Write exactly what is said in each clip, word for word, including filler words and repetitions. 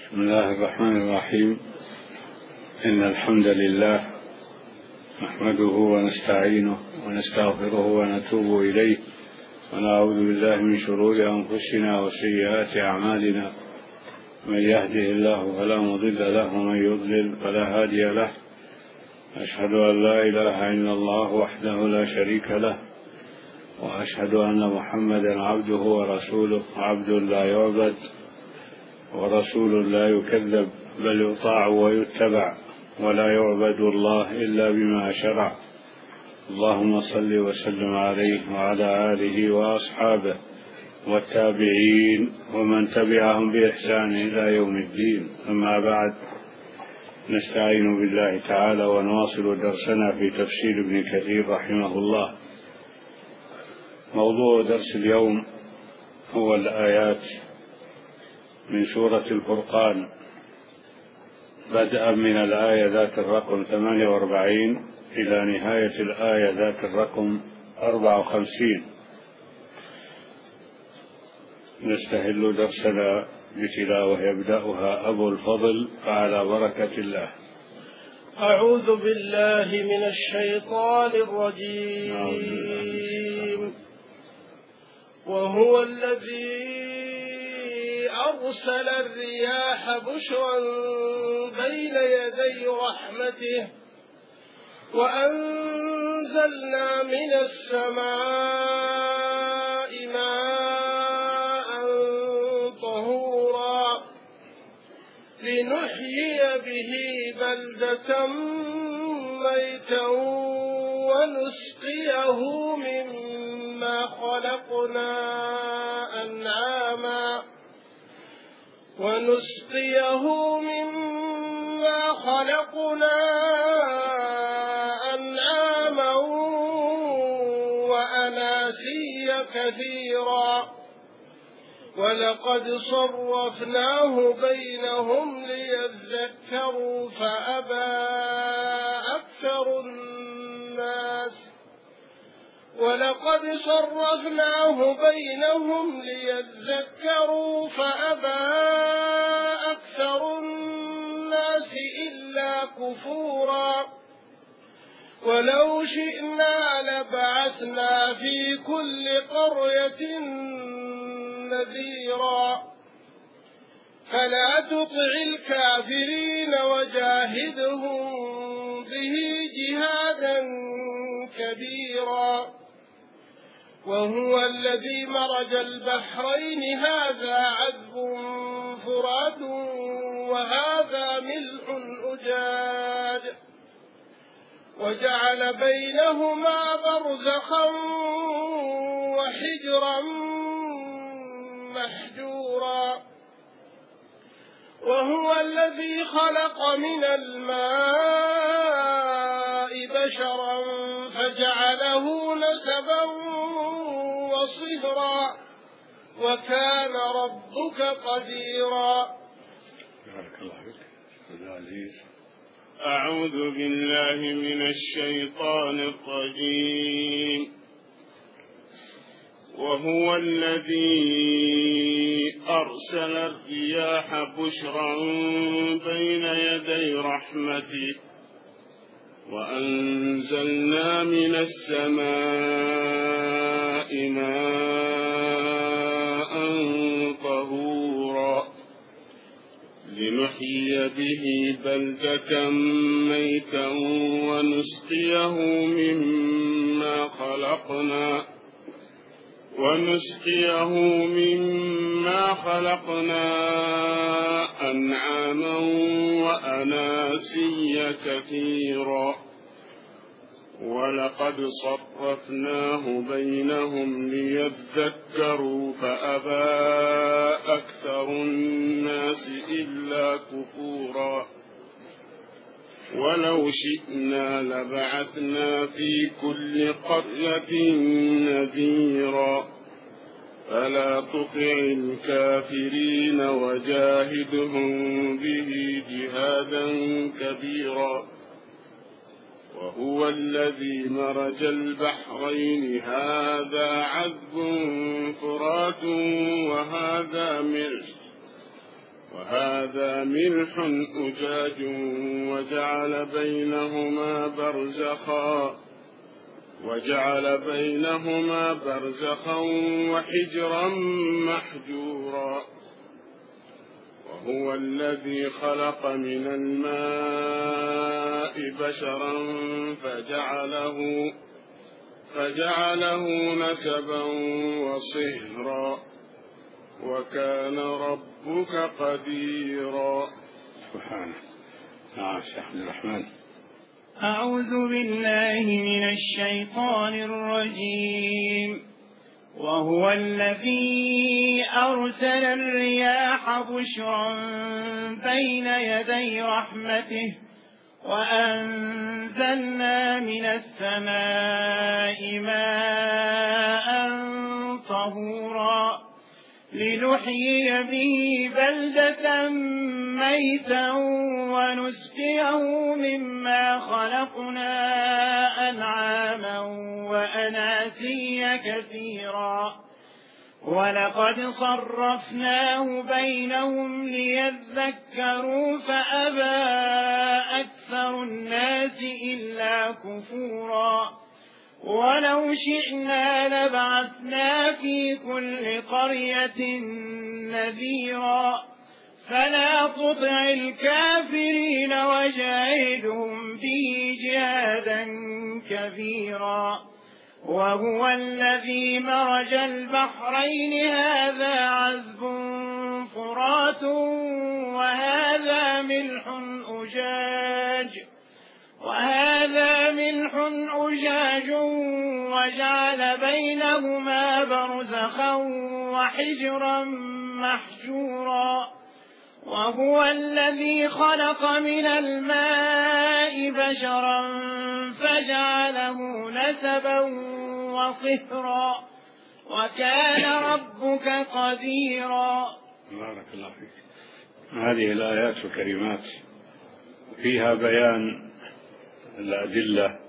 بسم الله الرحمن الرحيم. إن الحمد لله نحمده ونستعينه ونستغفره ونتوب إليه ونعوذ بالله من شرور أنفسنا وسيئات أعمالنا. من يهده الله فلا مضل له ومن يضلل فلا هادي له. أشهد أن لا إله إلا الله وحده لا شريك له، وأشهد أن محمدا عبده ورسوله، عبد لا يعبد ورسول لا يكذب، بل يطاع ويتبع، ولا يعبد الله إلا بما شرع. اللهم صل وسلم عليه وعلى آله وأصحابه والتابعين ومن تبعهم بإحسان إلى يوم الدين. أما بعد، نستعين بالله تعالى ونواصل درسنا في تفسير ابن كثير رحمه الله. موضوع درس اليوم هو الآيات من سورة الفرقان، بدءا من الآية ذات الرقم ثمانية وأربعين إلى نهاية الآية ذات الرقم أربعة وخمسين. نستهل درسنا بتلاوة يبدأها أبو الفضل فعلى بركة الله. أعوذ بالله من الشيطان الرجيم. وهو الذي أرسل الرياح بشرا بين يدي رحمته وأنزلنا من السماء ماء طهورا لنحيي به بلدة ميتا ونسقيه مما خلقنا أنعاما ونسقيه مما خلقنا أنعاما وأناسيا كثيرا ولقد صرفناه بينهم ليذكروا فأبى أكثر الناس ولقد صرفناه بينهم ليذكروا فأبى أكثر الناس إلا كفورا ولو شئنا لبعثنا في كل قرية نذيرا فلا تطع الكافرين وجاهدهم به جهادا كبيرا. وهو الذي مرج البحرين هذا عذب فرات وهذا ملح أجاج وجعل بينهما برزخا وحجرا محجورا. وهو الذي خلق من الماء بشرا فجعله نسبا وصهرا وكان ربك قديرا. أعوذ بالله من الشيطان الرجيم. وهو الذي أرسل الرياح بشرا بين يدي رحمته وأنزلنا من السماء ماء طهورا لنحيي به بلدة ميتا ونسقيه مما خلقنا ونسقيه مما خلقنا أنعاما وأناسيا كثيرا ولقد صرفناه بينهم ليذكروا فأبى أكثر الناس إلا كفورا ولو شئنا لبعثنا في كل قرية نذيرا فلا تطع الكافرين وجاهدهم به جهادا كبيرا. وهو الذي مرج البحرين هذا عذب فرات وهذا ملح وهذا ملح أجاج وجعل بينهما برزخا وجعل بينهما برزخا وحجرا محجورا وهو الذي خلق من الماء بشرا فجعله فجعله نسبا وصهرا وكان ربك قديرا. سبحانه. نعم شيخ عبد الرحمن. أعوذ بالله من الشيطان الرجيم. وهو الذي أرسل الرياح بشرا بين يدي رحمته وأنزلنا من السماء ماء طهورا لنحيي به بلدة ميتا ونسقيه مما خلقنا أنعاما وأناسيا كثيرا ولقد صرفناه بينهم ليذكروا فأبى أكثر الناس إلا كفورا ولو شئنا لبعثنا في كل قرية نذيرا فلا تطع الكافرين وجاهدهم به جهادا كبيرا. وهو الذي مرج البحرين هذا عذب فرات وهذا ملح أجاج وهذا ملح أجاج وجعل بينهما برزخا وحجرا محجورا. وهو الذي خلق من الماء بشرا فجعله نسبا وصهرا وكان ربك قديرا. بارك الله فيك. هذه الآيات الكريمات فيها بيان الأدلة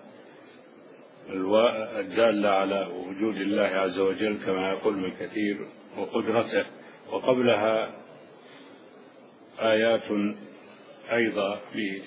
الدالة على وجود الله عز وجل كما يقول ابن كثير وقدرته، وقبلها آيات أيضا في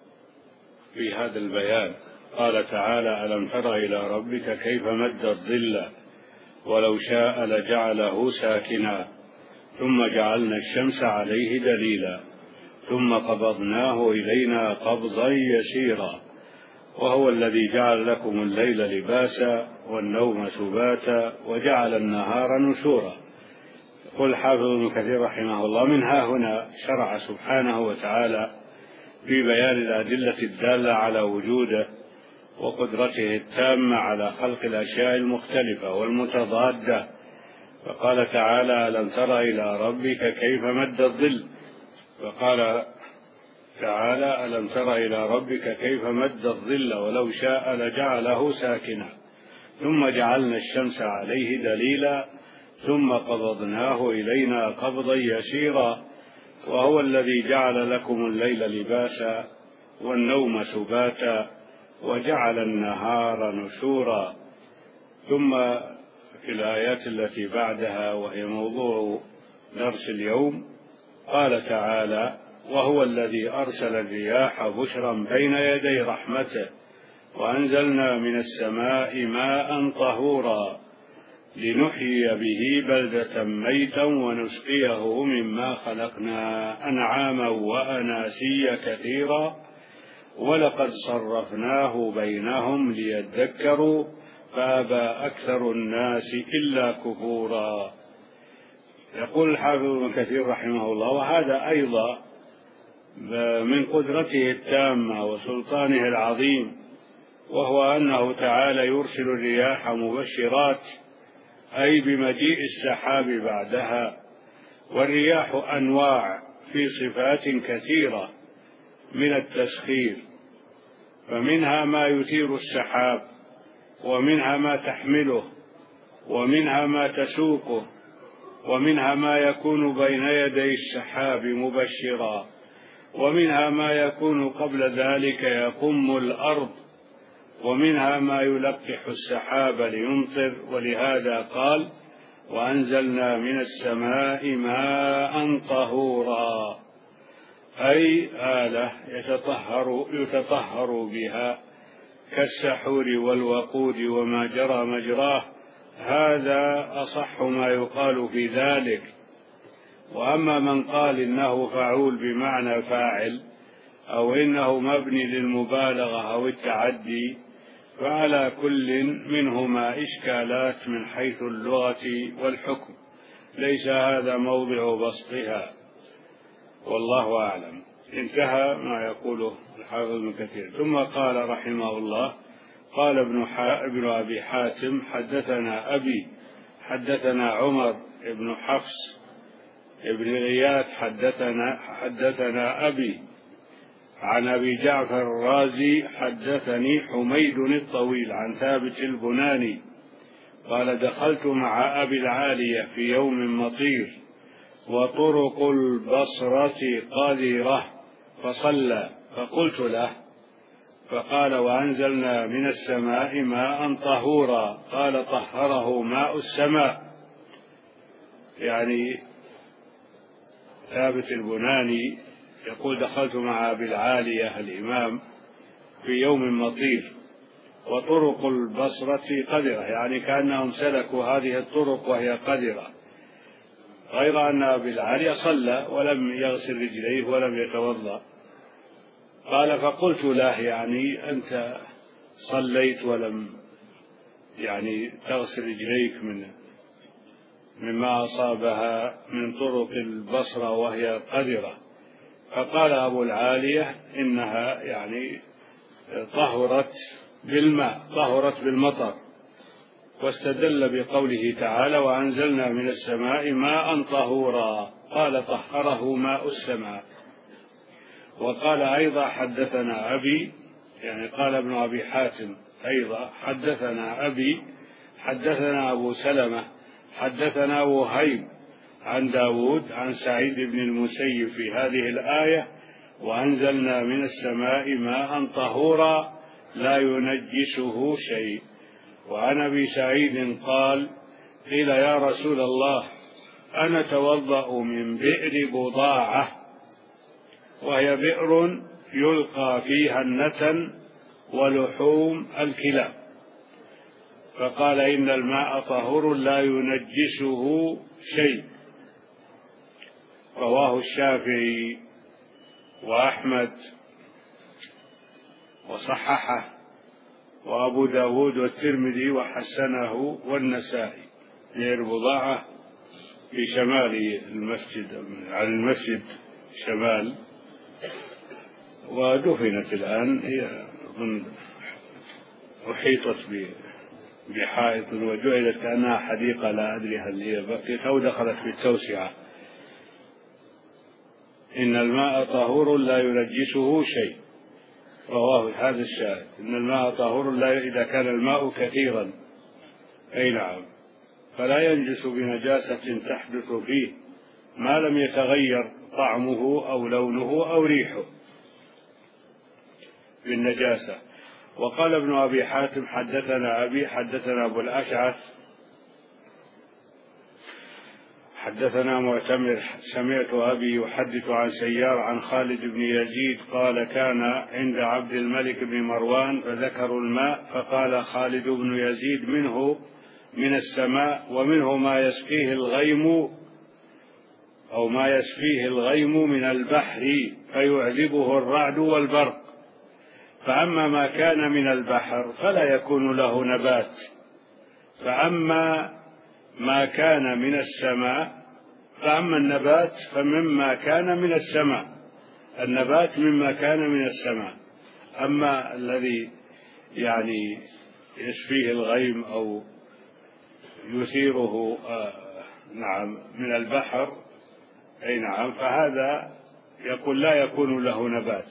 في هذا البيان. قال تعالى: ألم تر إلى ربك كيف مد الظل ولو شاء لجعله ساكنا ثم جعلنا الشمس عليه دليلا ثم قبضناه إلينا قبضا يسيرا وهو الذي جعل لكم الليل لباسا والنوم سباتا وجعل النهار نشورا. يقول الحافظ ابن كثير رحمه الله: من ها هنا شرع سبحانه وتعالى في بيان الأدلة الدالة على وجوده وقدرته التامة على خلق الأشياء المختلفة والمتضادة. فقال تعالى: ألم تر إلى ربك كيف مد الظل. فقال تعالى: ألم تر إلى ربك كيف مد الظل ولو شاء لجعله ساكنا ثم جعلنا الشمس عليه دليلا ثم قبضناه إلينا قبضا يسيرا وهو الذي جعل لكم الليل لباسا والنوم سباتا وجعل النهار نشورا. ثم في الآيات التي بعدها وهي موضوع درس اليوم قال تعالى: وهو الذي أرسل الرياح بشرا بين يدي رحمته وأنزلنا من السماء ماء طهورا لنحيي به بلدة ميتا ونسقيه مما خلقنا أنعاما وأناسيا كثيرا ولقد صرفناه بينهم ليذكروا فأبى أكثر الناس إلا كفورا. يقول الحافظ ابن كثير رحمه الله: وهذا أيضا من قدرته التامة وسلطانه العظيم، وهو أنه تعالى يرسل الرياح مبشرات أي بمجيء السحاب بعدها. والرياح أنواع في صفات كثيرة من التسخير، فمنها ما يثير السحاب ومنها ما تحمله ومنها ما تسوقه ومنها ما يكون بين يدي السحاب مبشرا ومنها ما يكون قبل ذلك يقم الأرض ومنها ما يلقح السحاب ليمطر. ولهذا قال: وأنزلنا من السماء ماء طهورا، أي آلة يتطهر, يتطهر بها كالسحور والوقود وما جرى مجراه. هذا أصح ما يقال في ذلك. وأما من قال إنه فعول بمعنى فاعل أو إنه مبني للمبالغة أو التعدي، فعلى كل منهما إشكالات من حيث اللغة والحكم، ليس هذا موضع بسطها، والله أعلم. انتهى ما يقوله الحافظ ابن كثير. ثم قال رحمه الله: قال ابن, ابن أبي حاتم: حدثنا أبي حدثنا عمر بن حفص ابن غياث حدثنا, حدثنا أبي عن أبي جعفر الرازي حدثني حميد الطويل عن ثابت البناني قال: دخلت مع أبي العالية في يوم مطير وطرق البصرة قذرة فصلى، فقلت له، فقال: وأنزلنا من السماء ماء طهورا. قال: طهره ماء السماء، يعني ثابت البناني يقول: دخلت مع أبي العالية الإمام في يوم مطير وطرق البصرة قذرة، يعني كأنهم سلكوا هذه الطرق وهي قذرة، غير أن أبي العالية صلى ولم يغسل رجليه ولم يتوضأ. قال: فقلت له: يعني أنت صليت ولم يعني تغسل رجليك من مما أصابها من طرق البصرة وهي قذرة. فقال أبو العالية: إنها يعني طهرت بالماء، طهرت بالمطر، واستدل بقوله تعالى: وأنزلنا من السماء ماء طهورا. قال: طهره ماء السماء. وقال أيضا: حدثنا أبي، يعني قال ابن أبي حاتم أيضا: حدثنا أبي حدثنا أبو سلمة حدثنا وهيب عن داود عن سعيد بن المسيب في هذه الآية: وأنزلنا من السماء ماء طهورا لا ينجسه شيء. وعن أبي سعيد قال: قيل: يا رسول الله، أنا أتوضأ من بئر بضاعة، وهي بئر يلقى فيها النتن ولحوم الكلاب. فقال: إن الماء طهور لا ينجسه شيء. رواه الشافعي وأحمد وصححه وأبو داود والترمذي وحسنه والنسائي. بئر بضاعة في شمال المسجد، على المسجد شمال، ودفنت الآن، هي أحيطت بحائط وجعلت كأنها حديقة، لا أدري هل هي بقيت أو دخلت في التوسعة. إن الماء طهور لا ينجسه شيء. رواه هذا الشاهد: إن الماء طهور لا إذا كان الماء كثيرا، أي نعم، فلا ينجس بنجاسة تحدث فيه ما لم يتغير طعمه أو لونه أو ريحه بالنجاسة. وقال ابن أبي حاتم: حدثنا أبي حدثنا أبو الأشعث حدثنا معتمر سمعت أبي يحدث عن سيار عن خالد بن يزيد قال: كان عند عبد الملك بن مروان فذكروا الماء، فقال خالد بن يزيد: منه من السماء ومنه ما يسقيه الغيم أو ما يسقيه الغيم من البحر فيعذبه الرعد والبرق، فأما ما كان من البحر فلا يكون له نبات، فأما ما كان من السماء فأما النبات فمما كان من السماء، النبات مما كان من السماء، أما الذي يعني يسفيه الغيم أو يثيره آه نعم من البحر، أي نعم، فهذا يقول لا يكون له نبات.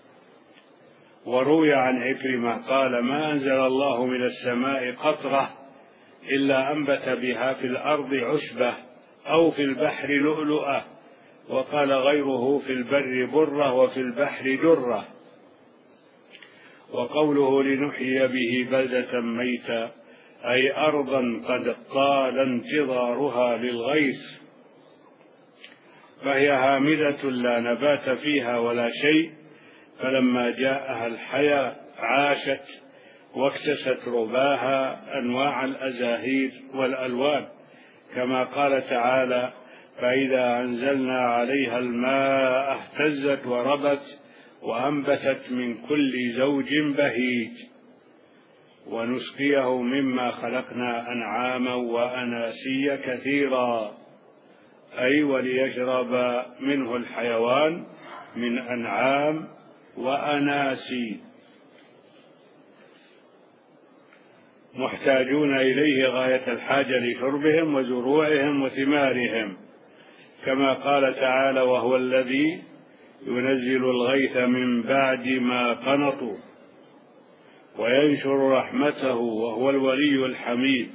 وروي عن عكرمة قال: ما أنزل الله من السماء قطرة إلا أنبت بها في الأرض عشبة أو في البحر لؤلؤة، وقال غيره: في البر برة وفي البحر درة. وقوله: لنحيي به بلدة ميتا، أي أرضا قد طال انتظارها للغيث، فهي هامدة لا نبات فيها ولا شيء، فلما جاءها الحياة عاشت واكتست رباها أنواع الأزاهير والألوان، كما قال تعالى: فإذا أنزلنا عليها الماء اهتزت وربت وأنبتت من كل زوج بهيج، ونسقيه مما خلقنا أنعاما وأناسيا كثيرا، أي وليشرب منه الحيوان من أنعام وأناسي، محتاجون إليه غاية الحاجة لشربهم وزروعهم وثمارهم، كما قال تعالى: وهو الذي ينزل الغيث من بعد ما قنطوا وينشر رحمته وهو الولي الحميد.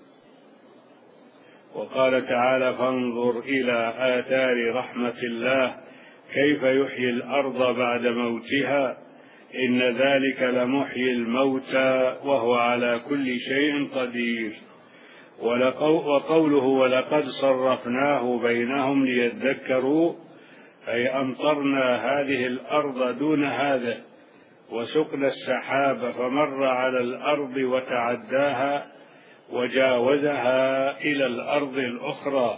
وقال تعالى: فانظر إلى آثار رحمة الله كيف يحيي الأرض بعد موتها إن ذلك لمحيي الموتى وهو على كل شيء قدير. وقوله: ولقد صرفناه بينهم ليذكروا، أي أمطرنا هذه الأرض دون هذا، وسقنا السحاب فمر على الأرض وتعداها وجاوزها إلى الأرض الأخرى،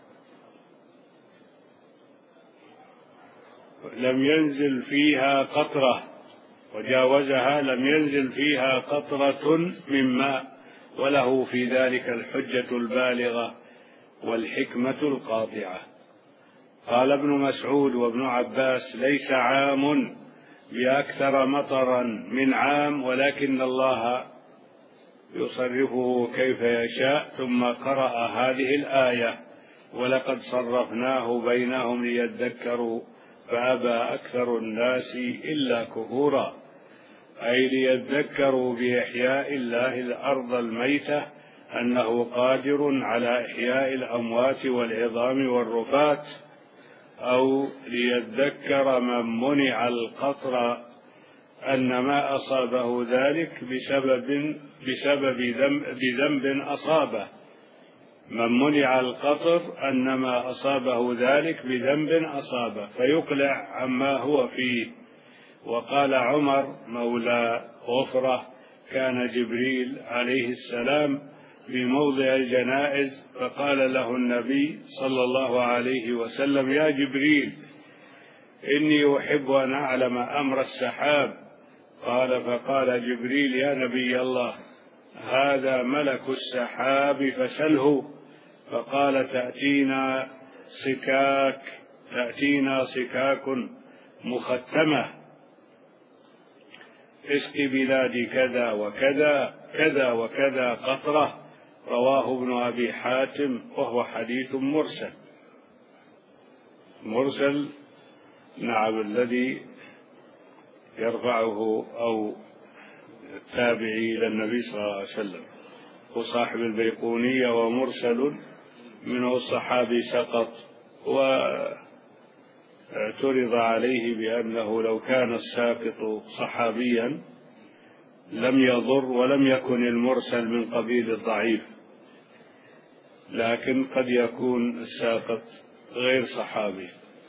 لم ينزل فيها قطرة، وجاوزها لم ينزل فيها قطرة من ماء، وله في ذلك الحجة البالغة والحكمة القاطعة. قال ابن مسعود وابن عباس: ليس عام بأكثر مطرا من عام، ولكن الله يصرفه كيف يشاء. ثم قرأ هذه الآية: ولقد صرفناه بينهم ليذكروا فأبى أكثر الناس إلا كفورا، أي ليذكروا بإحياء الله الأرض الميتة أنه قادر على إحياء الأموات والعظام والرفات، أو ليذكر من منع القطر أن ما أصابه ذلك بسبب بسبب بذنب أصابه، من منع القطر أن ما أصابه ذلك بذنب أصابه فيقلع عما هو فيه. وقال عمر مولى غفرة: كان جبريل عليه السلام بموضع الجنائز فقال له النبي صلى الله عليه وسلم: يا جبريل، إني أحب أن أعلم أمر السحاب. قال فقال جبريل: يا نبي الله، هذا ملك السحاب فسله. فقال: تأتينا سكاك تأتينا سكاك مختمة، اسق بلاد كذا وكذا كذا وكذا قطرة. رواه ابن أبي حاتم، وهو حديث مرسل. مرسل نعم، الذي يرفعه أو التابعي إلى النبي صلى الله عليه وسلم، وصاحب البيقونية، ومرسل منه الصحابي سقط، واعترض عليه بأنه لو كان الساقط صحابيا لم يضر ولم يكن المرسل من قبيل الضعيف، لكن قد يكون الساقط غير صحابي.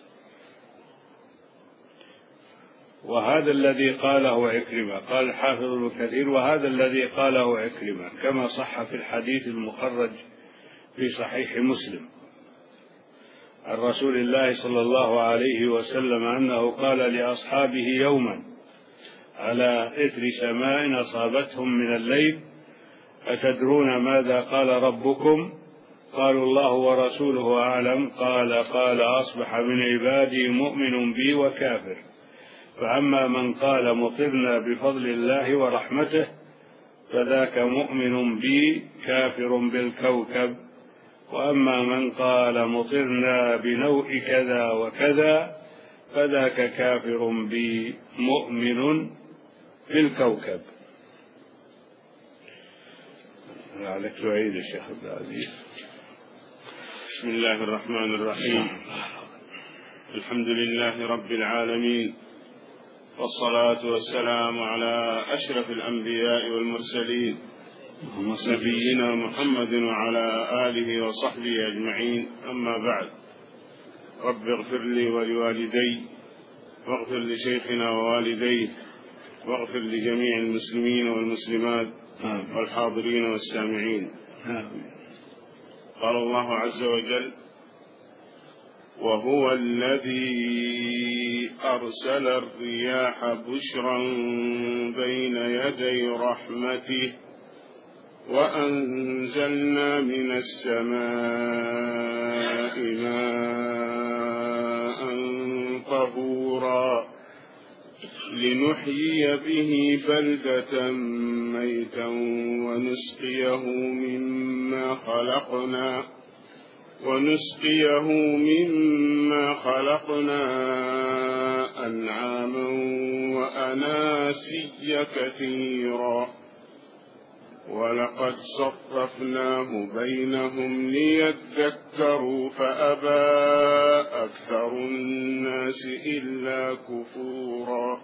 وهذا الذي قاله عكرمة، قال الحافظ ابن كثير: وهذا الذي قاله عكرمة كما صح في الحديث المخرج في صحيح مسلم عن رسول الله صلى الله عليه وسلم أنه قال لأصحابه يوما على إثر سماء أصابتهم من الليل: أتدرون ماذا قال ربكم؟ قالوا: الله ورسوله أعلم. قال: قال: أصبح من عبادي مؤمن بي وكافر، فأما من قال مطرنا بفضل الله ورحمته فذاك مؤمن بي كافر بالكوكب، وأما من قال مطرنا بنوء كذا وكذا فذاك كافر بي مؤمن بالكوكب. لعلك تعيد الشيخ عبد العزيز. بسم الله الرحمن الرحيم. الحمد لله رب العالمين، والصلاة والسلام على أشرف الأنبياء والمرسلين، نبينا محمد وعلى آله وصحبه أجمعين. أما بعد، رب اغفر لي ولوالدي واغفر لشيخنا ووالديه واغفر لجميع المسلمين والمسلمات والحاضرين والسامعين. قال الله عز وجل: وهو الذي أرسل الرياح بشرا بين يدي رحمته وأنزلنا من السماء ماء طهورا لنحيي به بلدة ميتا ونسقيه مما خلقنا ونسقيه مما خلقنا أنعاما وأناسيا كثيرا ولقد صرفناه بينهم ليذكروا فأبى أكثر الناس إلا كفورا.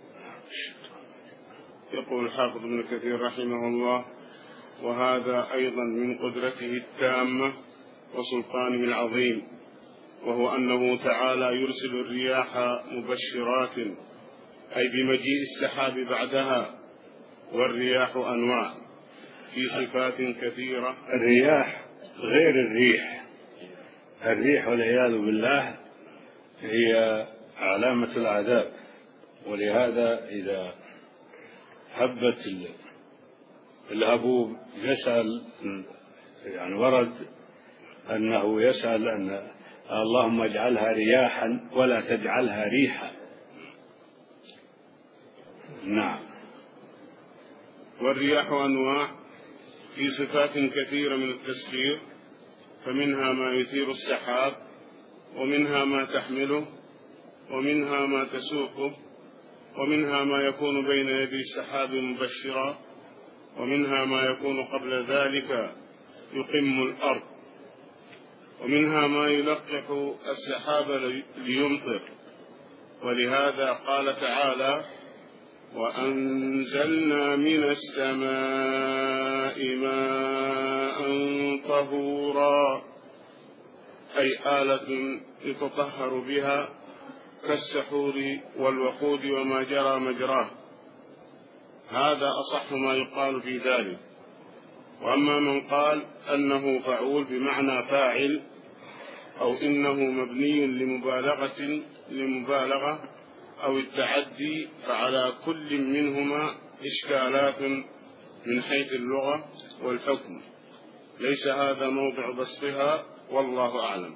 يقول الحافظ ابن كثير رحمه الله: وهذا أيضا من قدرته التامة وسلطانه العظيم، وهو أنه تعالى يرسل الرياح مبشرات، أي بمجيء السحاب بعدها، والرياح أنواع في صفات كثيرة. الرياح غير الريح. الريح والعياذ بالله هي علامة العذاب، ولهذا إذا هبت الهبوب يسأل، يعني ورد أنه يسأل أن اللهم اجعلها رياحا ولا تجعلها ريحا. نعم. والرياح أنواع في صفات كثيرة من التسخير، فمنها ما يثير السحاب، ومنها ما تحمله، ومنها ما تسوقه، ومنها ما يكون بين يدي السحاب مبشرا، ومنها ما يكون قبل ذلك يقم الأرض، ومنها ما يلقح السحاب ليمطر. ولهذا قال تعالى: وأنزلنا من السماء ماء طهورا، أي آلة يتطهر بها كالسحور والوقود وما جرى مجراه. هذا أصح ما يقال في ذلك. وأما من قال أنه فعول بمعنى فاعل، أو إنه مبني لمبالغة لمبالغة أو التعدي، فعلى كل منهما إشكالات من حيث اللغة والحكم، ليس هذا موضع بسطها، والله أعلم.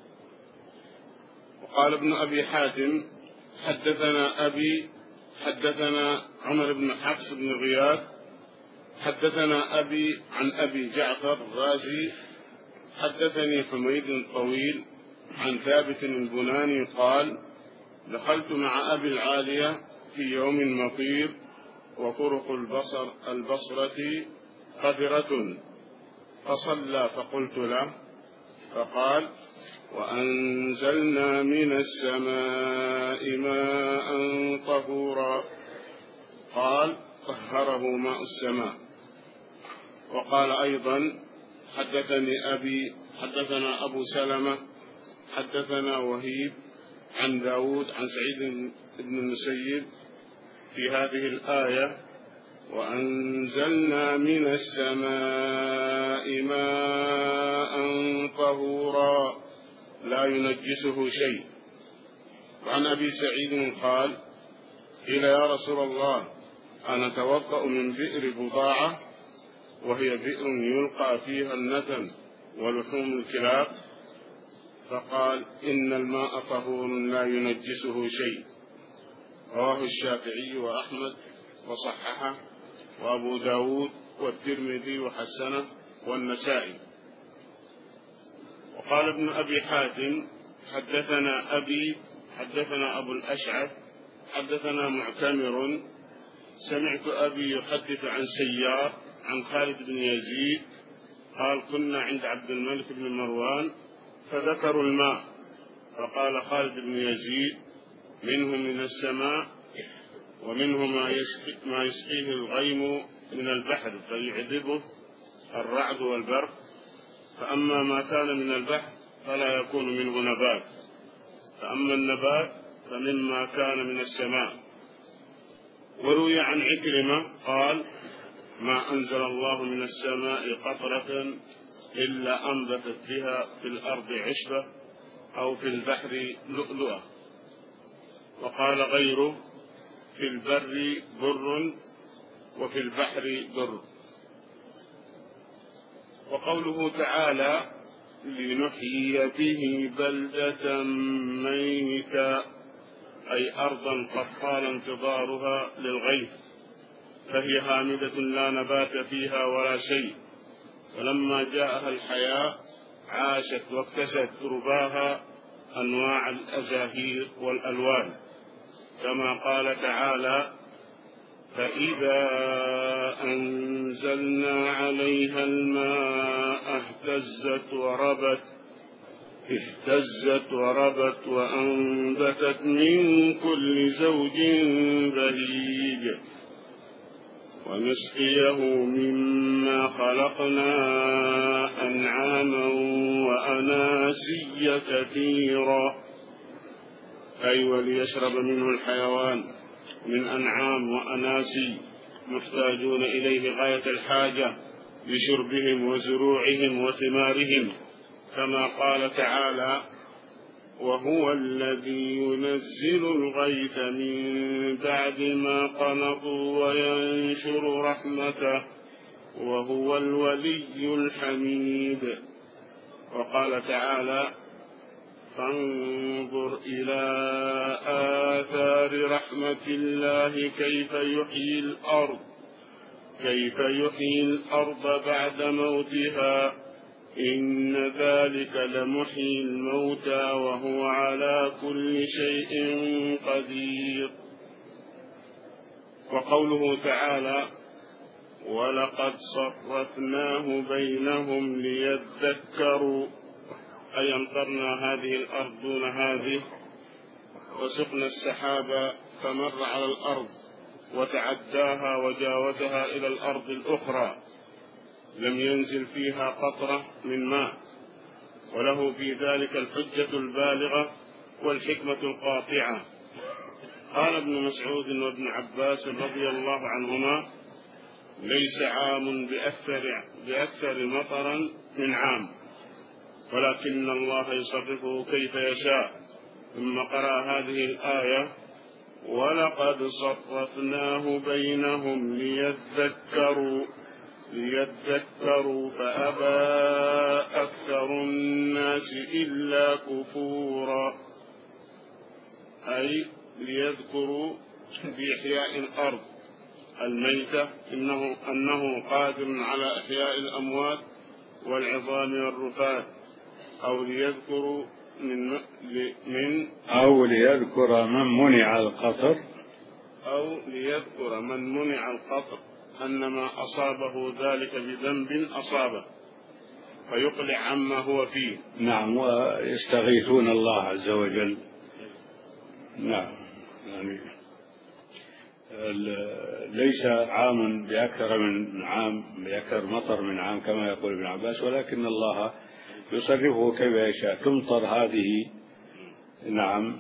وقال ابن أبي حاتم: حدثنا أبي حدثنا عمر بن حفص بن غياث حدثنا أبي عن أبي جعفر الرازي حدثني حميد طويل عن ثابت البناني قال: دخلت مع أبي العالية في يوم مطير وطرق البصر البصرة قذرة، فصلى فقلت له، فقال: وأنزلنا من السماء ماء طهورا. قال: طهره ماء السماء. وقال أيضا: حدثني أبي حدثنا أبو سلمة حدثنا وهيب عن داود عن سعيد بن المسيب في هذه الآية: وأنزلنا من السماء ماء طهورا لا ينجسه شيء. وعن أبي سعيد قال: قيل يا رسول الله، أنا أتوضأ من بئر بضاعة، وهي بئر يلقى فيها النتن ولحوم الكلاب، فقال: إن الماء طهور لا ينجسه شيء. رواه الشافعي وأحمد وصححه، وأبو داود والترمذي وحسنه والنسائي. وقال ابن أبي حاتم: حدثنا أبي حدثنا أبو الأشعث حدثنا معتمر سمعت أبي يحدث عن سيار عن خالد بن يزيد قال: كنا عند عبد الملك بن مروان فذكروا الماء، فقال خالد بن يزيد: منه من السماء، ومنه ما يسقيه الغيم من البحر فيعذبه الرعد والبرق، فأما ما كان من البحر فلا يكون منه نبات، فأما النبات فمما كان من السماء. وروي عن عكرمة قال: ما أنزل الله من السماء قطرة إلا أنبتت بها في الأرض عشبة أو في البحر لؤلؤة. وقال غيره: في البر بر وفي البحر در. وقوله تعالى: لنحيي به بلدة ميتا، أي أرضا قد طال انتظارها للغيث، فهي هامدة لا نبات فيها ولا شيء، فلما جاءها الحياة عاشت واكتست ترباها أنواع الأزاهير والألوان، كما قال تعالى: فإذا أنزلنا عليها الماء اهتزت وربت اهتزت وربت وأنبتت من كل زوج بهيج، ونسقيه مما خلقنا أنعاما وأناسيا كثيرا، أي وليشرب منه الحيوان من أنعام وأناسي محتاجون إليه غاية الحاجة لشربهم وزروعهم وثمارهم، كما قال تعالى: وهو الذي ينزل الغيث من بعد ما قنطوا وينشر رحمته وهو الولي الحميد. وقال تعالى: فانظر إلى آثار رحمة الله كيف يحيي الأرض كيف يحيي الأرض بعد موتها إن ذلك لمحيي الموتى وهو على كل شيء قدير. وقوله تعالى: ولقد صرفناه بينهم ليذكروا، أي أمطرنا هذه الأرض دون هذه، وسقنا السحاب فمر على الأرض وتعداها وجاوزها إلى الأرض الأخرى، لم ينزل فيها قطرة من ماء، وله في ذلك الحجة البالغة والحكمة القاطعة. قال ابن مسعود وابن عباس رضي الله عنهما: ليس عام بأكثر, بأكثر مطرا من عام، ولكن الله يصرفه كيف يشاء. ثم قرأ هذه الآية: ولقد صرفناه بينهم ليذكروا ليذكروا فأبى أكثر الناس إلا كفورا، أي ليذكروا بإحياء الأرض الميتة إنه أنه قادر على إحياء الأموات والعظام والرفات، أو ليذكروا من, من أو ليذكر من منع القطر أو ليذكر من منع القطر أنما أصابه ذلك بذنب أصابه فيقلع عما هو فيه. نعم، ويستغيثون الله عز وجل. نعم، يعني ليس عام بأكثر من عام بأكثر مطر من عام كما يقول ابن عباس، ولكن الله يصرفه كيف يشاء. تمطر هذه نعم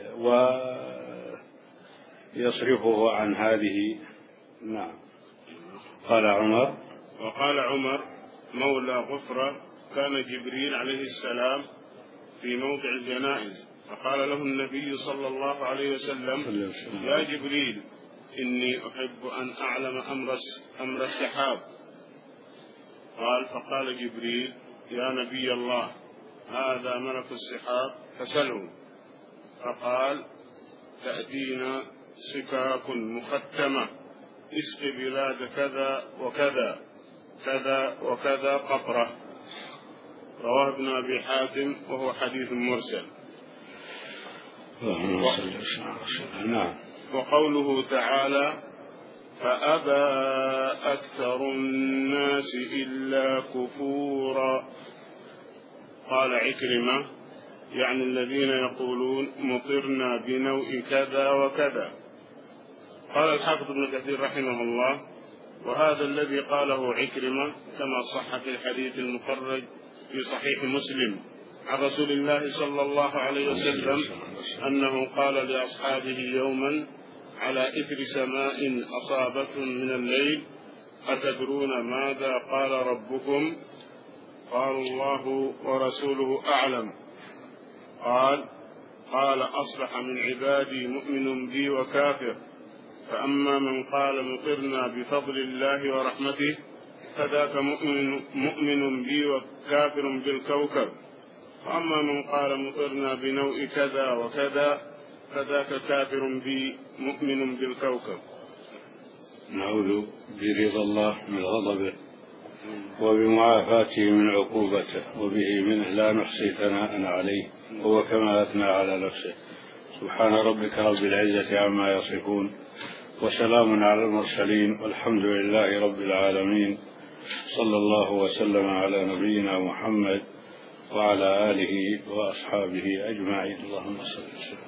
ويصرفه عن هذه. نعم. قال عمر وقال عمر مولى غفرة: كان جبريل عليه السلام في موضع الجنائز فقال له النبي صلى الله عليه وسلم: يا جبريل، إني أحب أن أعلم أمر أمر السحاب. قال فقال جبريل: يا نبي الله، هذا ملك السحاب فسله. فقال: تأتينا سكاك مختمة اسق بلاد كذا وكذا كذا وكذا قطرة. رواه ابن أبي حاتم وهو حديث مرسل. نعم. وقوله تعالى: فأبى أكثر الناس إلا كفورا. قال عكرمة: يعني الذين يقولون مطرنا بنوء كذا وكذا. قال الحافظ ابن كثير رحمه الله: وهذا الذي قاله عكرمة كما صح في الحديث المخرج في صحيح مسلم عن رسول الله صلى الله عليه وسلم أنه قال لأصحابه يوما على إثر سماء أصابة من الليل: أتدرون ماذا قال ربكم؟ قالوا: الله ورسوله أعلم. قال قال أصبح من عبادي مؤمن بي وكافر، فأما من قال مطرنا بفضل الله ورحمته فذاك مؤمن, مؤمن بي وكافر بالكوكب، وأما من قال مطرنا بنوء كذا وكذا فذاك كافر بي مؤمن بالكوكب. نعوذ برضا الله من غضبه وبمعافاته من عقوبته، وبه منه لا نحصي ثناء عليه، هو كما أثنى على نفسه. سبحان ربك رب العزة عما يصفون، وسلام على المرسلين، والحمد لله رب العالمين. صلى الله وسلم على نبينا محمد وعلى آله وأصحابه أجمعين. اللهم صل وسلم.